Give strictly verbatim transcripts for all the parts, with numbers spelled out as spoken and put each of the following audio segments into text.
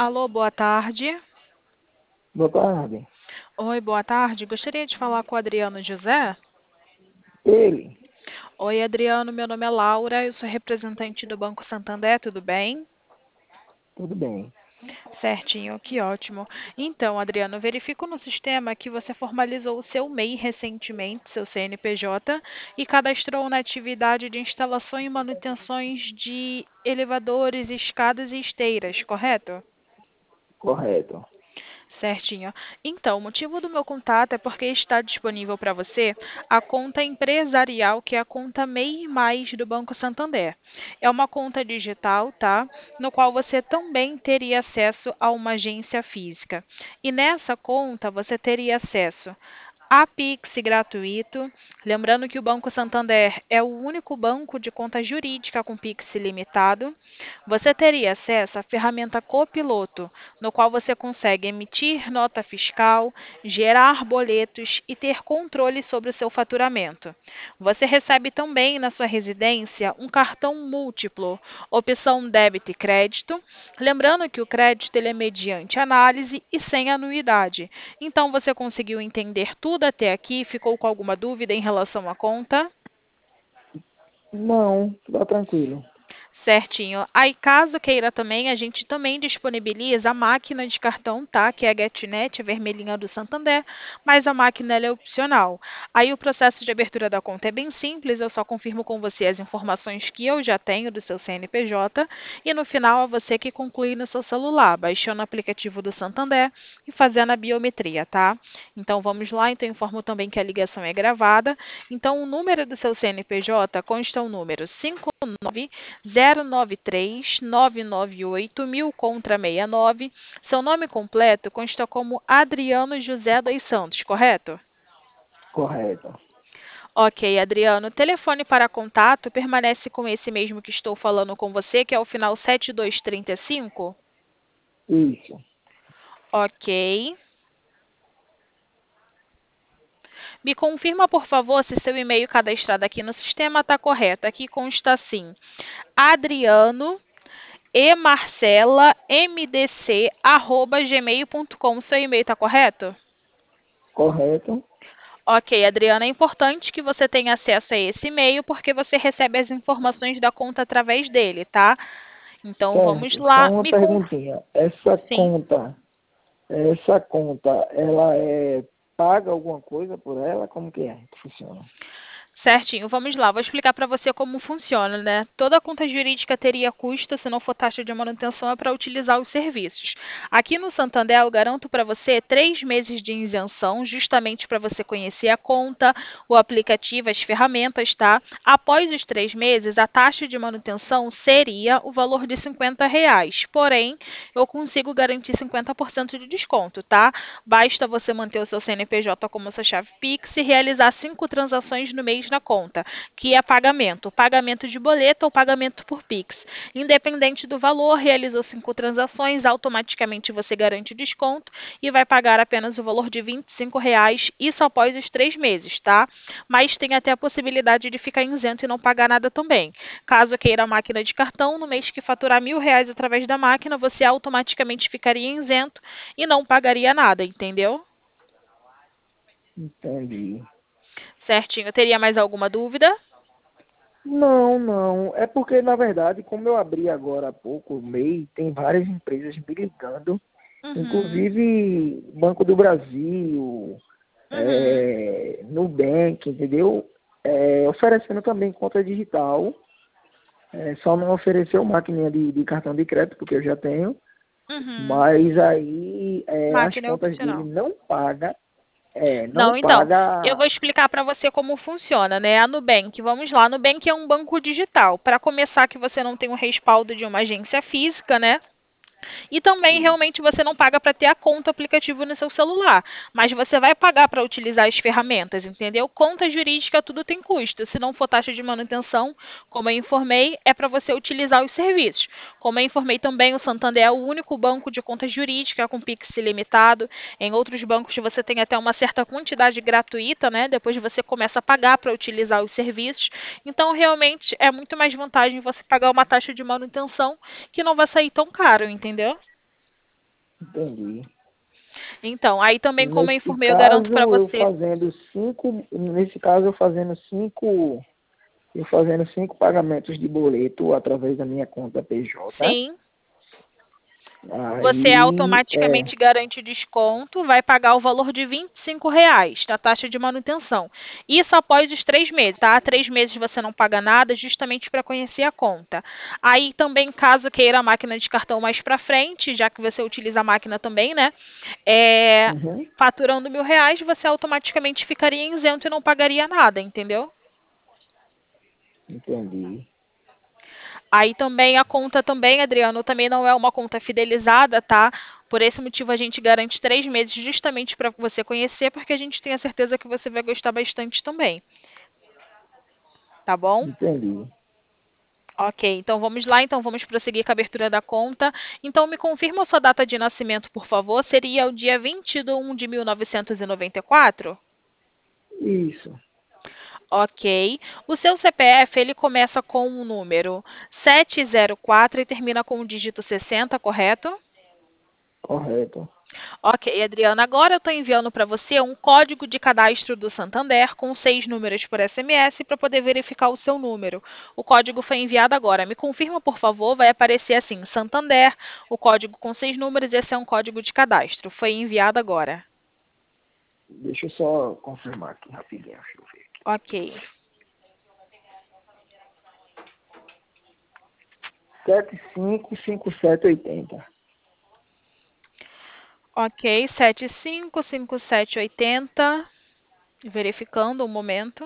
Alô, boa tarde. Boa tarde. Oi, boa tarde. Gostaria de falar com o Adriano José. Ele, Oi, Adriano, meu nome é Laura, eu sou representante do Banco Santander, tudo bem? tudo bem. Certinho, que ótimo. Então, Adriano, verifico no sistema que você formalizou o seu M E I recentemente, seu C N P J, e cadastrou na atividade de instalação e manutenções de elevadores, escadas e esteiras, correto? Correto. Certinho. Então, o motivo do meu contato é porque está disponível para você a conta empresarial, que é a conta M E I Mais do Banco Santander. É uma conta digital, tá? No qual você também teria acesso a uma agência física. E nessa conta você teria acesso a Pix gratuito. Lembrando que o Banco Santander é o único banco de conta jurídica com Pix ilimitado. Você teria acesso à ferramenta Copiloto, no qual você consegue emitir nota fiscal, gerar boletos e ter controle sobre o seu faturamento. Você recebe também na sua residência um cartão múltiplo, opção débito e crédito. Lembrando que o crédito ele é mediante análise e sem anuidade. Então, você conseguiu entender tudo até aqui? Ficou com alguma dúvida em relação à conta? Não, tá tranquilo. Certinho. Aí, caso queira também, a gente também disponibiliza a máquina de cartão, tá? Que é a GetNet, a vermelhinha do Santander, mas a máquina ela é opcional. Aí o processo de abertura da conta é bem simples, eu só confirmo com você as informações que eu já tenho do seu C N P J e no final é você que conclui no seu celular, baixando o aplicativo do Santander e fazendo a biometria, tá? Então vamos lá, então eu informo também que a ligação é gravada. Então o número do seu C N P J consta o número cinco nove zero nove três nove nove oito mil contra sessenta e nove. Seu nome completo consta como Adriano José dos Santos, correto? Correto. Ok, Adriano. O telefone para contato permanece com esse mesmo que estou falando com você, que é o final sete dois três cinco? Isso. Ok. Me confirma, por favor, se seu e-mail cadastrado aqui no sistema está correto. Aqui consta assim: Adriano e Marcela M D C arroba gmail ponto com. Seu e-mail está correto? Correto. Ok, Adriana, é importante que você tenha acesso a esse e-mail porque você recebe as informações da conta através dele, tá? Então vamos Certo. Só lá. uma Me conf... perguntinha. Essa Sim. conta, essa conta, ela é paga alguma coisa por ela? Como que é que funciona? Certinho, vamos lá, vou explicar para você como funciona, né? Toda conta jurídica teria custo, se não for taxa de manutenção, é para utilizar os serviços. Aqui no Santander, eu garanto para você três meses de isenção, justamente para você conhecer a conta, o aplicativo, as ferramentas, tá? Após os três meses, a taxa de manutenção seria o valor de cinquenta reais. Porém, eu consigo garantir cinquenta por cento de desconto, tá? Basta você manter o seu C N P J como sua chave Pix e realizar cinco transações no mês na conta, que é pagamento, pagamento de boleto ou pagamento por Pix. Independente do valor, realizou cinco transações, automaticamente você garante o desconto e vai pagar apenas o valor de vinte e cinco reais, isso após os três meses, tá? Mas tem até a possibilidade de ficar isento e não pagar nada também. Caso queira a máquina de cartão, no mês que faturar mil reais através da máquina, você automaticamente ficaria isento e não pagaria nada, entendeu? Entendi. Certinho. Teria mais alguma dúvida? Não, não. É porque, na verdade, como eu abri agora há pouco o M E I, tem várias empresas me ligando, Uhum. inclusive Banco do Brasil, Uhum. é, Nubank, entendeu? É, oferecendo também conta digital, é, só não ofereceu maquininha de, de cartão de crédito, porque eu já tenho, Uhum. mas aí é, as Máquina é contas dele opcional. não paga, é, não Não, então, eu paga. vou explicar para você como funciona, né? A Nubank, vamos lá. A Nubank é um banco digital. Para começar, que você não tem o respaldo de uma agência física, né? E também realmente você não paga para ter a conta aplicativo no seu celular, mas você vai pagar para utilizar as ferramentas, entendeu? Conta jurídica tudo tem custo. Se não for taxa de manutenção, como eu informei, é para você utilizar os serviços. Como eu informei também, o Santander é o único banco de conta jurídica com Pix ilimitado. Em outros bancos você tem até uma certa quantidade gratuita, né? Depois você começa a pagar para utilizar os serviços. Então, realmente é muito mais vantagem você pagar uma taxa de manutenção que não vai sair tão caro, entendeu? Entendi. Então, aí também, como eu Nesse informei, eu garanto para caso, eu você. fazendo cinco, nesse caso, eu fazendo cinco, eu fazendo cinco pagamentos de boleto através da minha conta P J, Sim, você aí, é, automaticamente garante desconto, vai pagar o valor de vinte e cinco reais da taxa de manutenção. Isso após os três meses, tá? Três meses você não paga nada, justamente para conhecer a conta. Aí também, caso queira a máquina de cartão mais para frente, já que você utiliza a máquina também, né? É, uhum, faturando mil reais, você automaticamente ficaria isento e não pagaria nada, entendeu? entendi. Aí também a conta também, Adriano, também não é uma conta fidelizada, tá? Por esse motivo a gente garante três meses justamente para você conhecer, porque a gente tem a certeza que você vai gostar bastante também, tá bom? Entendi. Ok, então vamos lá, então vamos prosseguir com a abertura da conta. Então me confirma a sua data de nascimento, por favor. Seria o dia vinte de um de mil novecentos e noventa e quatro? Isso, Ok. O seu C P F, ele começa com o número sete zero quatro e termina com o dígito sessenta, correto? correto. Ok, Adriana, agora eu estou enviando para você um código de cadastro do Santander com seis números por S M S para poder verificar o seu número. O código foi enviado agora. Me confirma, por favor, vai aparecer assim, Santander, o código com seis números, esse é um código de cadastro. Foi enviado agora. Deixa eu só confirmar aqui rapidinho, deixa eu ver. Ok. Sete cinco cinco sete oitenta. Ok, sete cinco cinco sete oito zero. Verificando um momento.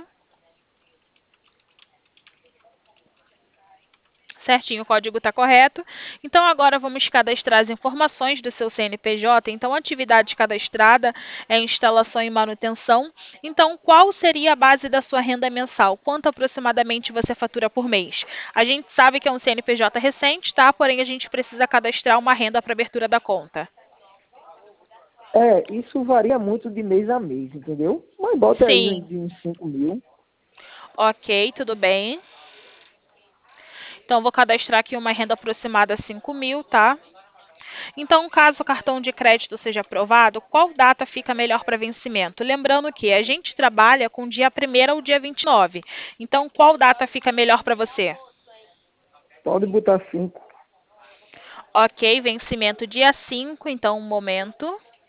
Certinho, o código está correto. Então, agora vamos cadastrar as informações do seu C N P J. Então, a atividade cadastrada é instalação e manutenção. Então, qual seria a base da sua renda mensal? Quanto aproximadamente você fatura por mês? A gente sabe que é um C N P J recente, tá? Porém, a gente precisa cadastrar uma renda para abertura da conta. É, isso varia muito de mês a mês, entendeu? Mas bota aí uns Sim. de uns cinco mil. Ok, tudo bem. Então, vou cadastrar aqui uma renda aproximada a cinco mil, tá? Então, caso o cartão de crédito seja aprovado, qual data fica melhor para vencimento? Lembrando que a gente trabalha com dia primeiro ao dia vinte e nove. Então, qual data fica melhor para você? Pode botar cinco. Ok, vencimento dia cinco, então um momento.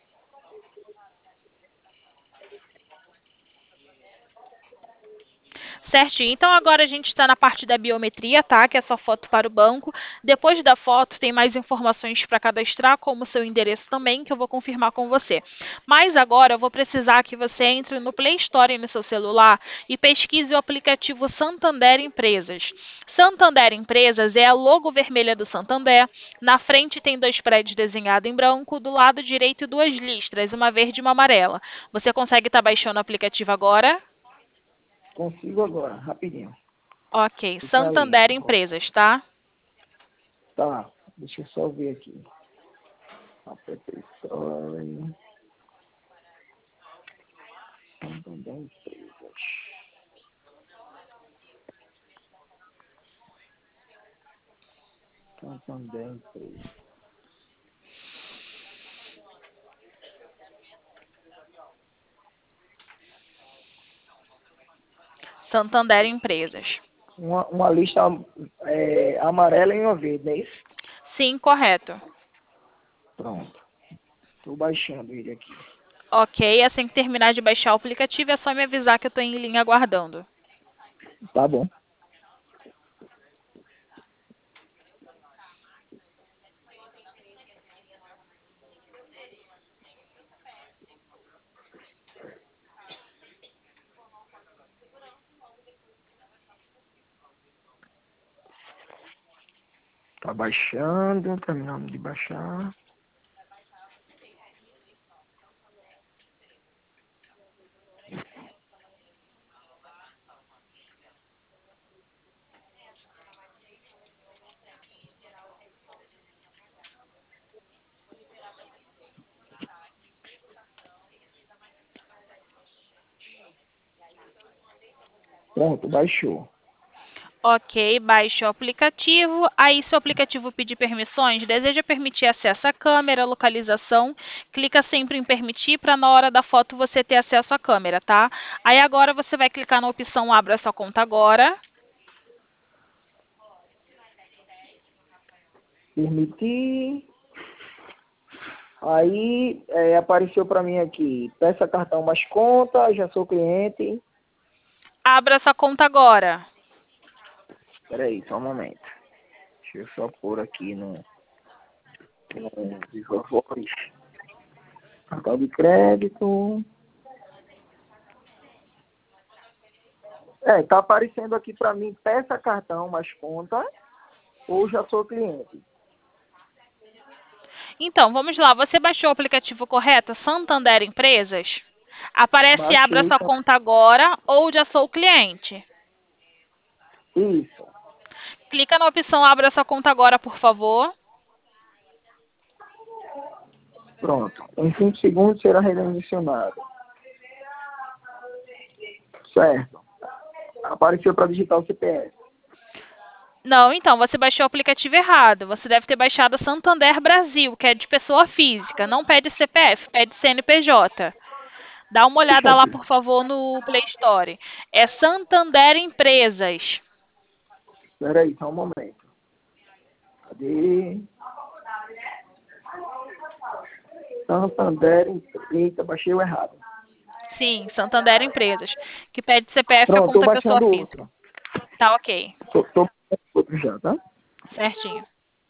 Certinho. Então agora a gente está na parte da biometria, tá? Que é só foto para o banco. Depois da foto tem mais informações para cadastrar, como seu endereço também, que eu vou confirmar com você. Mas agora eu vou precisar que você entre no Play Store no seu celular e pesquise o aplicativo Santander Empresas. Santander Empresas é a logo vermelha do Santander. Na frente tem dois prédios desenhados em branco, do lado direito duas listras, uma verde e uma amarela. Você consegue estar baixando o aplicativo agora? Consigo agora, rapidinho. Ok, Fica na linha. Santander Empresas, tá? Tá, deixa eu só ver aqui. App Store. Santander Empresas. Santander Empresas. Santander Empresas. Uma, uma lista é, amarela e uma verde, não é isso? Sim, correto. Pronto. Estou baixando ele aqui. Ok, assim que terminar de baixar o aplicativo, é só me avisar que eu estou em linha aguardando. Tá bom. Tá baixando, terminando de baixar. Pronto, baixou. Ok, baixe o aplicativo. Aí, se o aplicativo pedir permissões, deseja permitir acesso à câmera, localização, clica sempre em permitir para na hora da foto você ter acesso à câmera, tá? Aí agora você vai clicar na opção Abra sua conta agora. Permitir. Aí é, apareceu para mim aqui, peça cartão mais conta, já sou cliente. Abra sua conta agora. Espera aí, só um momento. Deixa eu só pôr aqui no, no Visual Voice. Cartão de crédito. É, tá aparecendo aqui para mim, peça cartão mais conta ou já sou cliente. Então, vamos lá. Você baixou o aplicativo correto? Santander Empresas? Aparece Abra Baixei, sua tá... conta agora ou Já sou cliente. Isso. Clica na opção Abra sua conta agora, por favor. Pronto. Em cinco segundos será redimensionado. Certo. Apareceu para digitar o C P F. Não, então, você baixou o aplicativo errado. Você deve ter baixado Santander Brasil, que é de pessoa física. Não pede C P F, pede C N P J. Dá uma olhada lá, Puxa, por favor, no Play Store. É Santander Empresas. espera aí, só um momento. Cadê? Santander, eita, baixei o errado. Sim, Santander Empresas. Que pede C P F para Pronto, tô conta pessoa baixando física. outro. Tá ok. Tô, tô baixando outro já, tá? Certinho.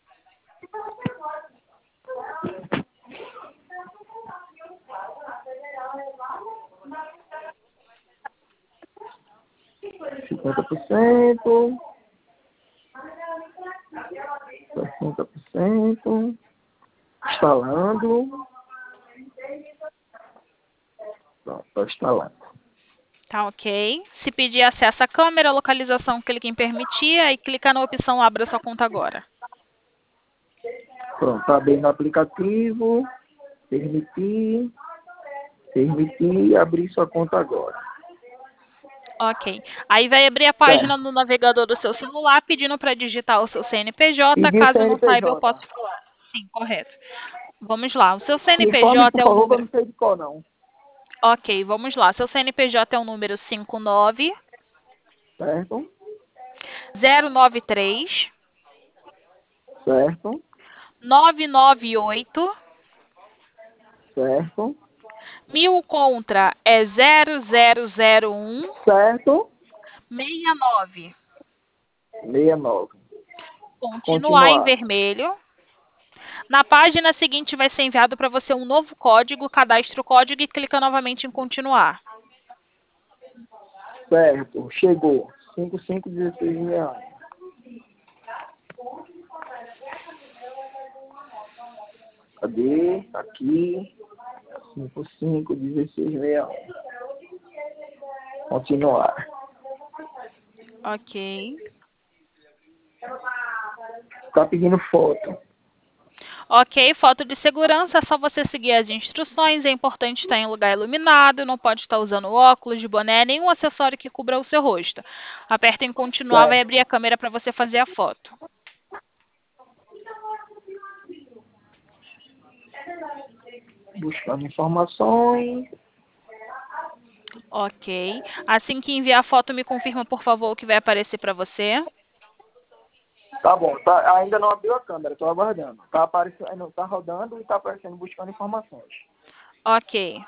cinquenta por cento. sessenta por cento. Instalando. Pronto, tô instalando. Tá ok. Se pedir acesso à câmera, localização, clique em permitir, aí clica na opção Abra sua conta agora. Pronto, tá bem no aplicativo. Permitir. Permitir abrir sua conta agora. Ok. Aí vai abrir a página Certo. no navegador do seu celular pedindo para digitar o seu C N P J. Pedir o Caso não saiba, eu C N P J. posso falar. Sim, correto. Vamos lá. O seu Me informe, C N P J por é o favor, que eu número. não sei de qual não. Ok, vamos lá. Seu C N P J é o número cinco nove Certo? zero nove três Certo? nove nove oito. Certo? Mil contra é zero zero zero um Certo? seis nove. sessenta e nove. Continuar em Continuar. vermelho. Na página seguinte vai ser enviado para você um novo código, cadastre o código e clica novamente em continuar. Certo. Chegou. cinco cinco dezesseis reais. Cadê? Tá aqui. cinco cinco dezesseis reais. Continuar. Ok. Tá pedindo foto. Ok, foto de segurança, é só você seguir as instruções. É importante estar em lugar iluminado, não pode estar usando óculos, boné, nenhum acessório que cubra o seu rosto. Aperta em continuar, vai Certo. abrir a câmera para você fazer a foto. Buscando informações. Ok. Assim que enviar a foto, me confirma, por favor, o que vai aparecer para você. Tá bom. Tá, ainda não abriu a câmera. Tô aguardando. Tá aparecendo, tá rodando e tá aparecendo buscando informações. Ok.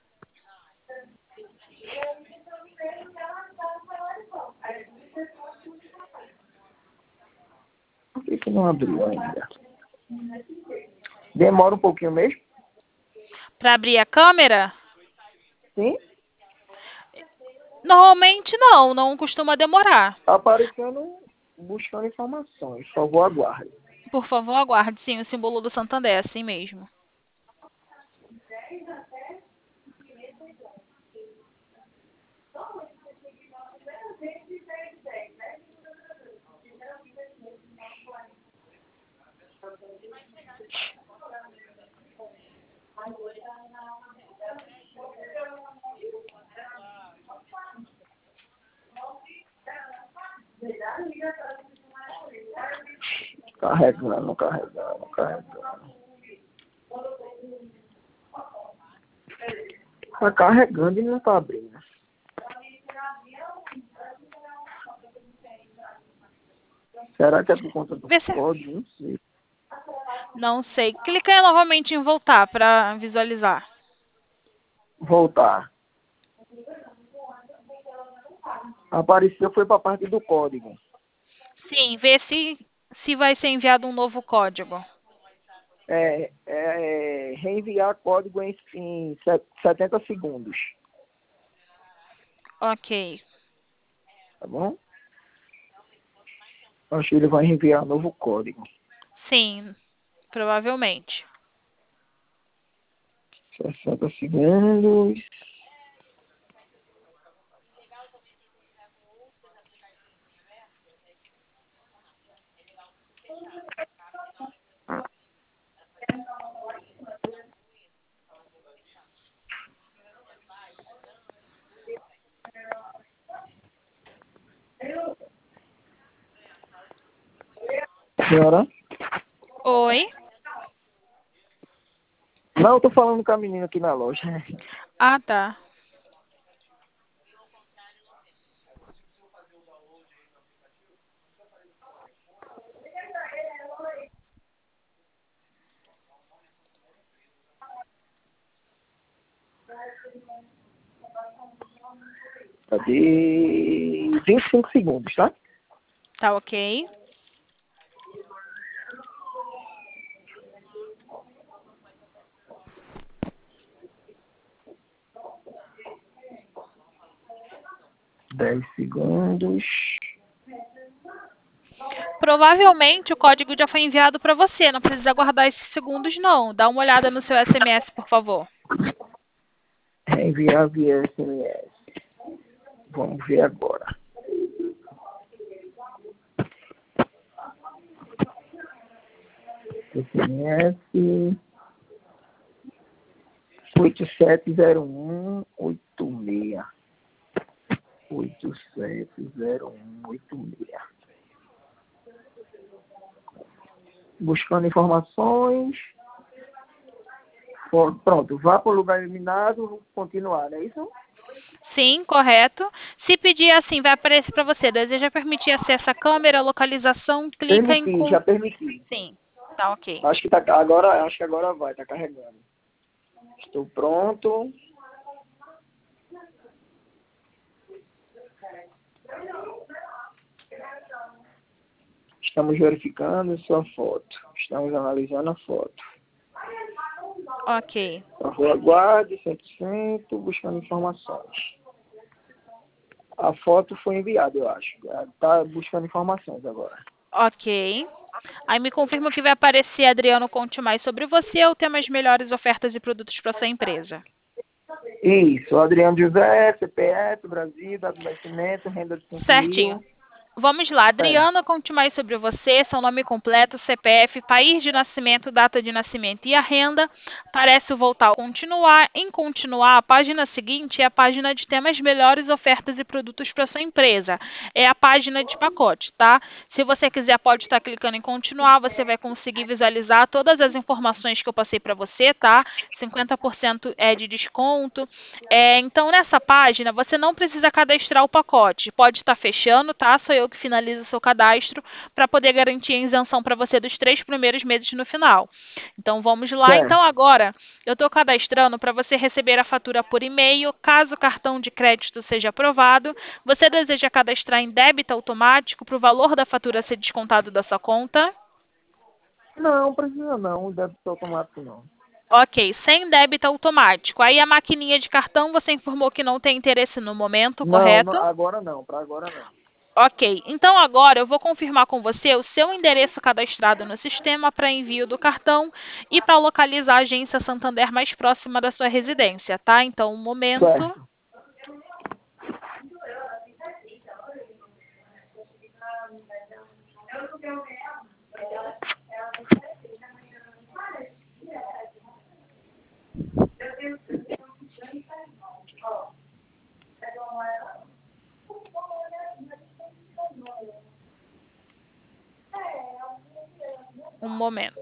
Por que que não abriu ainda? Demora um pouquinho mesmo? Para abrir a câmera? Sim? Normalmente não, não costuma demorar. Tá aparecendo buscando informações. Por favor, aguarde. Por favor, aguarde, sim, o símbolo do Santander, é assim mesmo. Carregando, carregando, carregando. Tá carregando e não tá abrindo. Será que é por conta do Vê se... código? Não sei. Não sei. Clica aí novamente em voltar para visualizar. Voltar. Apareceu, foi para a parte do código. Sim, vê se, se vai ser enviado um novo código. É, é, reenviar código em, em setenta segundos. Ok. Tá bom? Acho que ele vai enviar novo código. Sim, provavelmente. sessenta segundos. Senhora? Oi? Não, eu tô falando com a menina aqui na loja. Ah, tá. De vinte e cinco segundos, tá? Tá ok. dez segundos. Provavelmente o código já foi enviado para você. Não precisa aguardar esses segundos, não. Dá uma olhada no seu S M S, por favor. Enviar via S M S. Vamos ver agora. S M S oito sete zero um oito seis. oito sete zero um oito seis. Buscando informações. Pronto, vá para o lugar eliminado, continuar, não é isso? Sim, correto. Se pedir assim, vai aparecer para você. Deseja permitir acesso à câmera, localização, clica em... Permiti, com- já permiti. Sim, tá ok. Acho que tá agora, acho que agora vai, tá carregando. Estou pronto. Estamos verificando sua foto. Estamos analisando a foto. Ok. Por favor, aguarde cem por cento, buscando informações. A foto foi enviada, eu acho. Está buscando informações agora. Ok. Aí me confirma que vai aparecer Adriano conte mais sobre você ou ter mais melhores ofertas e produtos para sua empresa. Isso, Adriano José, C P F, Brasil, dado de nascimento, renda de cinco Certinho. mil. Vamos lá, Certo. Adriana, conte mais sobre você, seu nome completo, C P F, país de nascimento, data de nascimento e a renda. Parece voltar ao continuar. Em continuar, a página seguinte é a página de temas melhores ofertas e produtos para sua empresa. É a página de pacote, tá? Se você quiser, pode estar clicando em continuar, você vai conseguir visualizar todas as informações que eu passei para você, tá? cinquenta por cento é de desconto. É, então, nessa página, você não precisa cadastrar o pacote. Pode estar fechando, tá? Sou eu que finalizo o seu cadastro para poder garantir a isenção para você dos três primeiros meses no final. Então, vamos lá. Certo. Então, agora, eu estou cadastrando para você receber a fatura por e-mail. Caso o cartão de crédito seja aprovado, você deseja cadastrar em débito automático para o valor da fatura ser descontado da sua conta? Não, precisa não, débito automático não. Ok, sem débito automático. Aí a maquininha de cartão você informou que não tem interesse no momento, Não, não, correto? agora não, para agora não. Ok, então agora eu vou confirmar com você o seu endereço cadastrado no sistema para envio do cartão e para localizar a agência Santander mais próxima da sua residência, tá? Então, um momento. Certo. Um momento.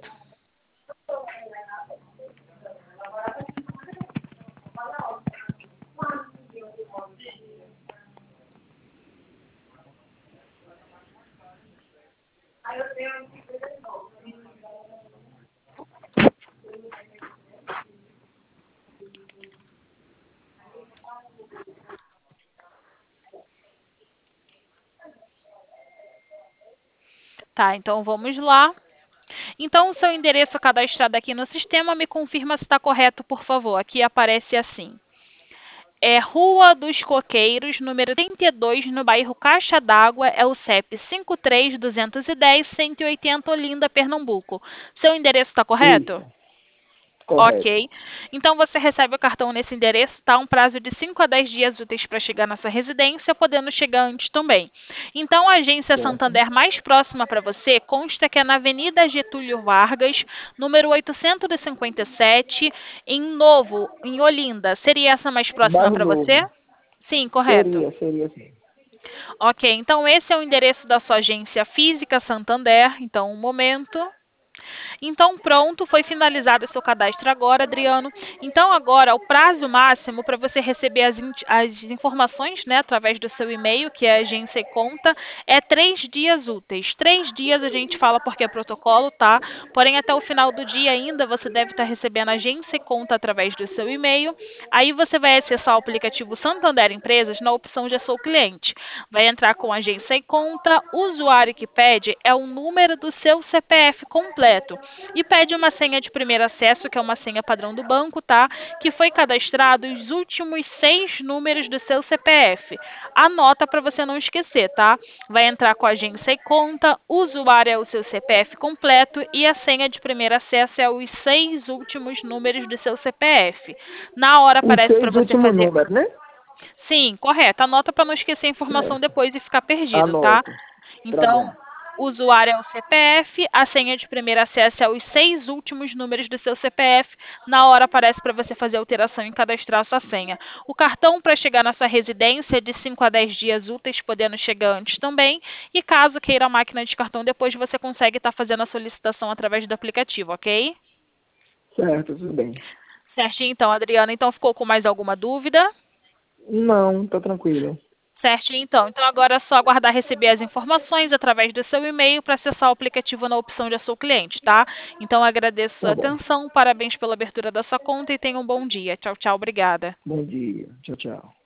Tá, então vamos lá. Então, o seu endereço cadastrado aqui no sistema, me confirma se está correto, por favor. Aqui aparece assim. É Rua dos Coqueiros, número trinta e dois, no bairro Caixa d'Água, é o C E P cinco três dois um zero cento e oitenta, Olinda, Pernambuco. Seu endereço está correto? Isso, correto. Ok. Então, você recebe o cartão nesse endereço, tá? Um prazo de cinco a dez dias úteis para chegar na sua residência, podendo chegar antes também. Então, a agência Certo. Santander mais próxima para você consta que é na Avenida Getúlio Vargas, número oitocentos e cinquenta e sete, em Novo, em Olinda. Seria essa mais próxima Bairro para você? Novo. Sim, correto. Seria, seria sim. Ok, então esse é o endereço da sua agência física Santander. Então, um momento. Então, pronto, foi finalizado o seu cadastro agora, Adriano. Então, agora, o prazo máximo para você receber as, in as informações, né, através do seu e-mail, que é agência e conta, é três dias úteis. Três dias a gente fala porque é protocolo, tá? Porém, até o final do dia ainda, você deve estar recebendo agência e conta através do seu e-mail. Aí você vai acessar o aplicativo Santander Empresas na opção Já Sou Cliente. Vai entrar com agência e conta, o usuário que pede é o número do seu C P F completo e pede uma senha de primeiro acesso, que é uma senha padrão do banco, tá? Que foi cadastrado os últimos seis números do seu C P F. Anota para você não esquecer, tá? Vai entrar com agência e conta, o usuário é o seu C P F completo e a senha de primeiro acesso é os seis últimos números do seu C P F. Na hora Os aparece para seis você últimos fazer... números, né? Sim, correto. Anota para não esquecer a informação Certo. depois e ficar perdido, tá? Anoto. Tá bom. Então, o usuário é o C P F, a senha de primeiro acesso é os seis últimos números do seu C P F. Na hora aparece para você fazer a alteração e cadastrar a sua senha. O cartão para chegar na sua residência é de cinco a dez dias úteis, podendo chegar antes também. E caso queira a máquina de cartão depois, você consegue estar fazendo a solicitação através do aplicativo, ok? Certo, tudo bem. Certinho, então, Adriana. Então, ficou com mais alguma dúvida? Não, tá tranquilo. Certinho, então. Então, agora é só aguardar receber as informações através do seu e-mail para acessar o aplicativo na opção Já Sou Cliente, tá? Então, agradeço a sua Tá bom. atenção, parabéns pela abertura da sua conta e tenha um bom dia. Tchau, tchau, obrigada. Bom dia. Tchau, tchau.